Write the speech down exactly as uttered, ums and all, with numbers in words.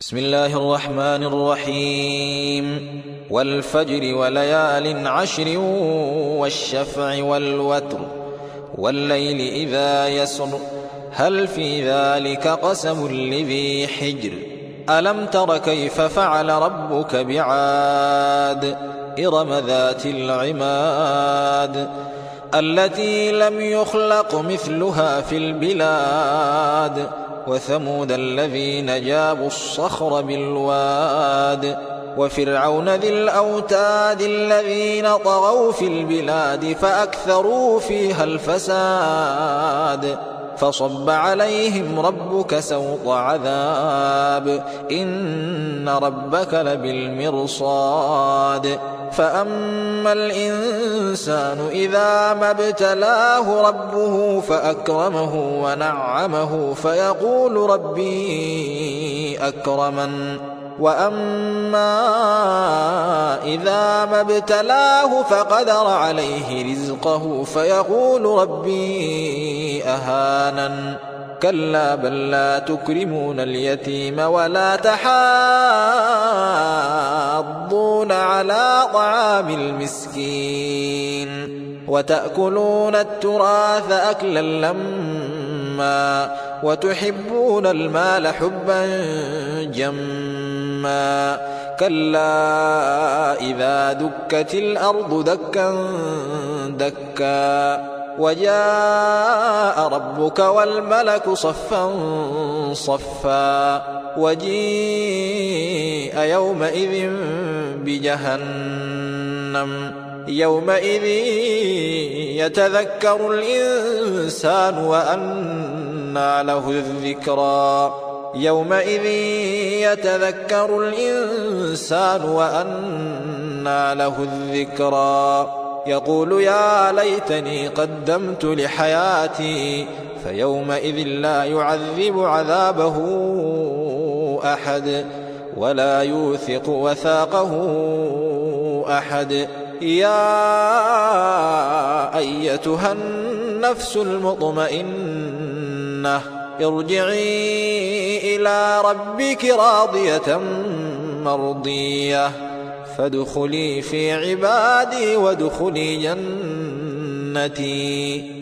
بسم الله الرحمن الرحيم والفجر وليال عشر والشفع والوتر والليل إذا يسر هل في ذلك قسم لذي حجر ألم تر كيف فعل ربك بعاد إرم ذات العماد التي لم يخلق مثلها في البلاد وثمود الذين جابوا الصخر بالواد وفرعون ذي الأوتاد الذين طغوا في البلاد فأكثروا فيها الفساد فصب عليهم ربك سوط عذاب إن ربك لبالمرصاد فأما الإنسان إذا ما ابتلاه ربه فأكرمه ونعمه فيقول ربي أكرمن وأما إذا ما ابتلاه فقدر عليه رزقه فيقول ربي أهانن كلا بل لا تكرمون اليتيم ولا تحاضون على طعام المسكين وتأكلون التراث أكلا لما وتحبون المال حبا جما كلا إذا دكت الأرض دكا دكا وجاء ربك والملك صفا صفا وجيء يومئذ بجهنم يومئذ يتذكر الإنسان وأنى له الذكرى يومئذ يتذكر الإنسان وأنى له الذكرى يقول يا ليتني قدمت لحياتي فيومئذ لا يعذب عذابه أحد ولا يوثق وثاقه أحد يا أيتها النفس المطمئنة ارجعي إلى ربك راضية مرضية فادخلي في عبادي وادخلي جنتي.